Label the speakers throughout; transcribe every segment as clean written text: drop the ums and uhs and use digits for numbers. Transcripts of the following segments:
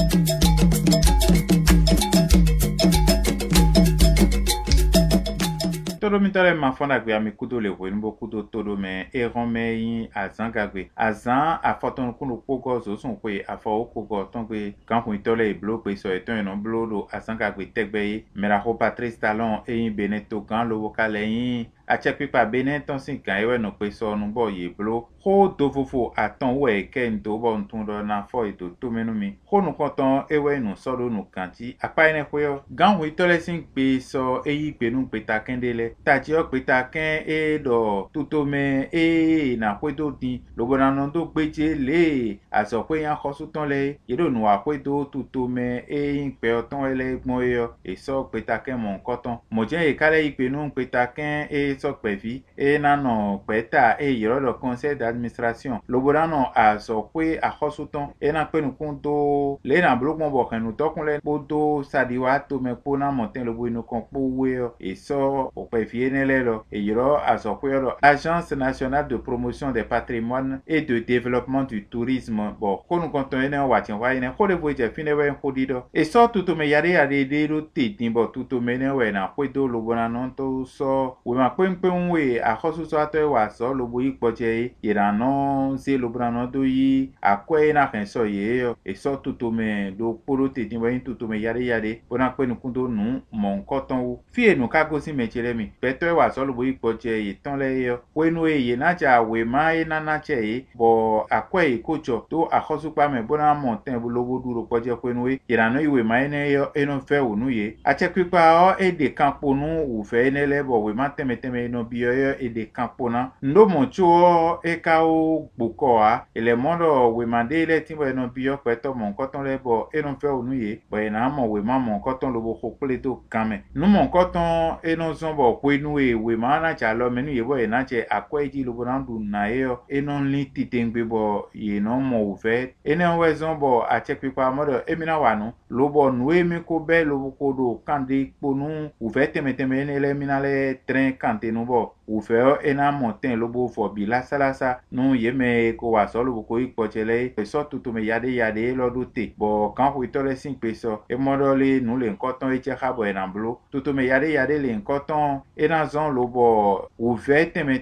Speaker 1: Todo mitale mafona gwe amikudo le wen bokudo todo me erome yin azangagwe azan afoton kuno kogo zo son kwe afo kogo tongwe kan kun tole blo pe so eton no blo do azangagwe tegbe mera ho Patrice Talon yin Beneto kan lo vokale yin achekwi pa Benin ton sin kan ewe no pe so no bo ye blo ho do fofo aton we ken do bo ntun do na fo eto to menu mi ho no konton ewe no so do no kanti apa ene kwe gan hu tole sin pe so eyi pe nu pe ta kendele tachi okpeta ken do tutome na kwedo din lobona no do gbeje le aso pe yan khosuton le yedo nu akwedo tutome pe oton ele gbon yo so peta ken mon koton mo je kale ipe nu peta ken so pevi na no peta yoro do conseil d'administration lobona no aso pe akhosuton na pe nu kunto le na blogbon bo kan nu tokun le bodo sadiwa to me pona monten lobo nu kon po we so o pevi Agence nationale de promotion des patrimoines et de développement du tourisme. Bon, quand nous comptons en watching, wine, quand vous voyez finir un codido. Et ça, tout me yare à des routes, timbo, tout me ne na kwedo lobonanon to so. We ma pempen we a khosu so ato wa so lobo ikpoje iranon se lobonanon do yi akwe na ken so ye. Et ça, tout me do poro te timbo tout me yare. Bona kwe nu kundo nu mon koton ou. Fie nu kagosi mechelemi. Peto wa so lobo ikpoje iton le yo wenu ye na ja we ma na na che bo akwe ikocho to akhosu pa me bona monten bu lobo duro poje kwenu ye irano iwe ma ene yo eno fe onu ye achekwi pa o de campo nu u fe ene le bo we ma teme no bi yo de campo na ndo moncho ka o gboko a ele mondo we ma de le timbo eno bi yo peto mon koton le bo eno fe onu ye bo na mo we ma mon koton lobo khokle to kame nu mon koton eno zombo kwenu we ma na cha lo menu yebo na che akweji lo bonandu na yo enon li titengbe bo ye no mo uve ene wezon bo achekwi kwa modo emina wanu lo bo nwe mi ko be lo ko do kande ponu uve teme ene le minale train kante no bo uve ena monten lo bo fo bila salasa no yeme ko wa so lo ko ipochele so tutu me yade lo do te bo kan hu itole sin peso e modo le nu le nkoton e che khabo ena blo tutu me yade le nkoton ena zon lo bo uve teme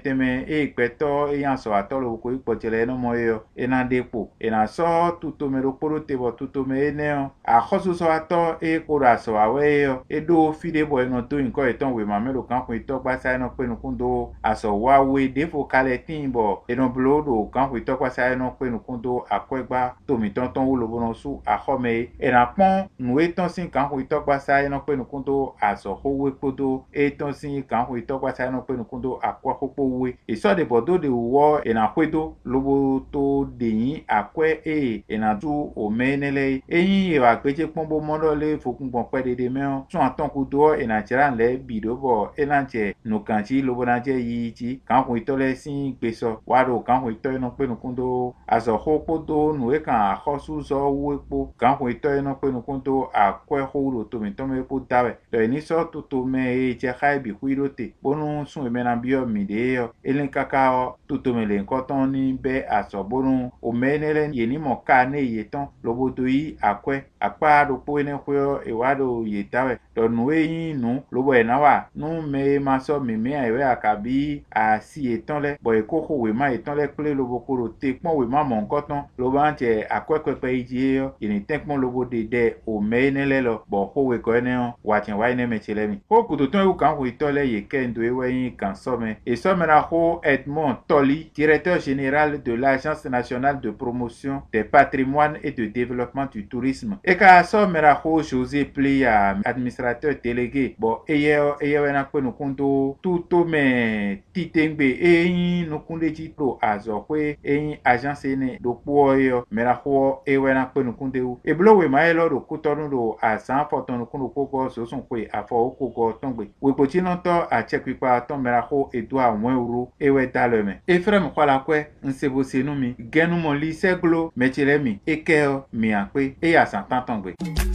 Speaker 1: peto yan so atolo ko ipochele no moyo ena depo ena so tutu me ro poro te bo tutu me ene a khosu so ato ko ra so awe do fide bo eno to nko eton we ma melo kan ko ito gba sa eno pe nu kundo aso wa we defo kale tin bo eno blodo kan ko ito gba sa eno pe nu kundo akwegba to mi tonton wo lo bono su a khome ena pon nu eton sin kan ko ito gba sa eno pe nu kundo aso ho we kodo eton sin kan ko ito gba sa eno pe nu kundo akwa kopo we iso de bodo de wo ena kwedo lobo to deyin akwe ena tu o menele eyin e wa peje pombo mondo le fokun bon pe de me tun aton ku do ena tiran le bido bo ena che no kanti lobo na je yi ti kan ko itole sin peso wa do kan ko ito no pe no kundo aso ho podo nu e kan akhosu so wo epo kan ko ito no pe no kundo akwe ho ro to mi to me po dawe to ni so to me je khai bi kuirote bonu sun e mena bio mi de yo elen kakao tutomele nkoton ni be asobonu o menele yeni mo ka ne yeton lobodo yi akwe apa do po ene kwo ewado yetawe to nu eyin nu lobo enawa nu me maso me ewe akabi a si eton le bo ekoko we ma eton le ple lobo koro te pon we ma mo nkoton lobo anche akwepepe iji yo yeni tekpon lobo de o menele lo bo ko we ko ene wa chen wa ene mechelemi ko kutoton u kan ko itole ye kendo ewe yin kan some e some na ko Edmond Toli, directeur général de l'Agence nationale de promotion des patrimoines et de développement du tourisme. Et ka so meraho José Plia, administrateur délégué. Bon, eye na kwe no kundo tuto me titengbe no kunde jito azo kwe agence ne do poyo meraho ewe na kwe no kunde u. E blo we maelo do kutonu do asan foton no kundo koko so son kwe afo koko tongbe. We pochino to a chekwi pa ton meraho edwa €1 ewe daleme efrem kwala kwe nsebo senumi genu mo li seglo mechelemi ekeo mi akpe e ya san tantongbe